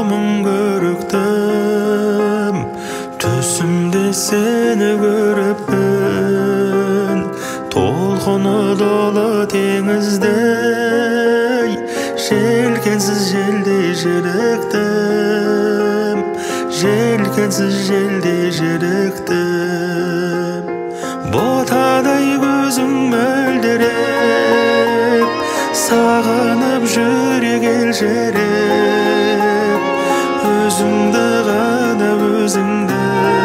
мың көріктім, түсімде сені көріппін. Толқыны долы теңіздей, желкенсіз желдей жеріктім, желкенсіз желдей жеріктім. Ботадай көзің мөлдіреп, сағынып жүрек елжіреп, өзіңді ғана өзіңді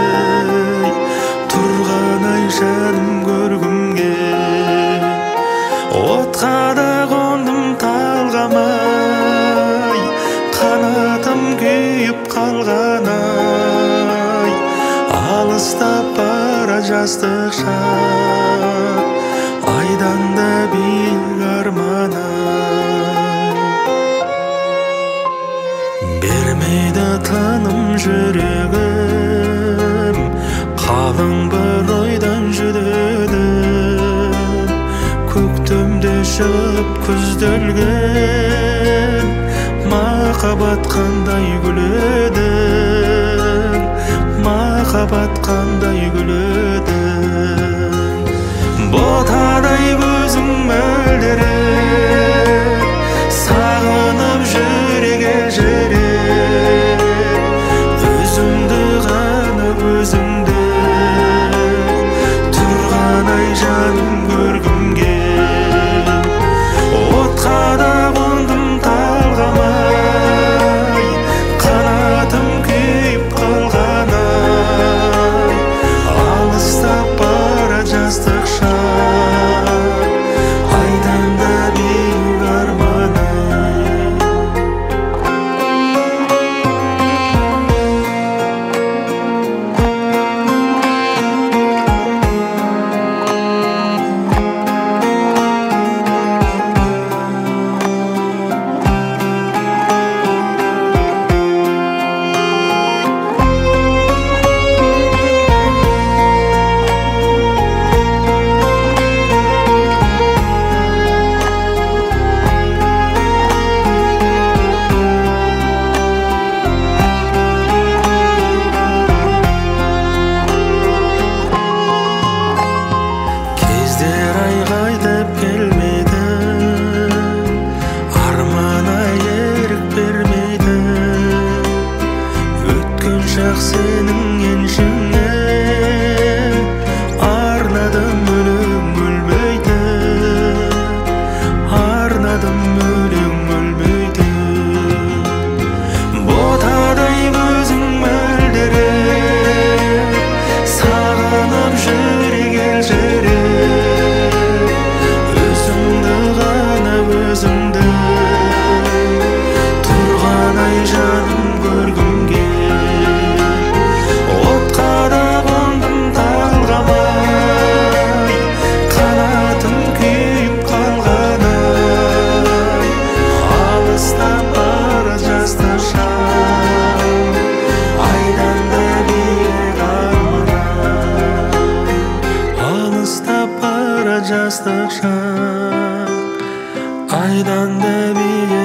тұрған ай жаным көргімге. Отқа да қондым талғамай, қанатым күйіп қалған ай, алыстап бара жастық шақ, айдан да биік арман ай. Бермейді тыным жүрегім, қалың бір ойдан жүдедім. Көктемде шығып күзделген, махаббат қандай гүледің, махаббат қандай гүледің. Ботадай көзің мөлдіреп, сағынып жүрек елжіреп, өзіңді ғана өзіңді тұрған ай жаным көргімге. Отқа да қондым талғамай, қанатым күйіп қалған ай, алыстап бара жастық шақ, айдан да биік арман ай. Кездер айғайдып келмейді, армана ерік бермейді. Өткен шақ сенің еншіңе, арнадым өлең өлмейді, арнадым өлең өлмейді. Ботадай көзің мөлдіреп, сағынып жүрек елжіреп, өзіңді ғана өзіңді тұрған ай жаным көргімге. Отқа да қондым талғамай, қанатым күйіп қалған ай, алыстап бара жастық шақ, айдан да биік арман ай. Алыстап бара жастық шақ, айдан да биік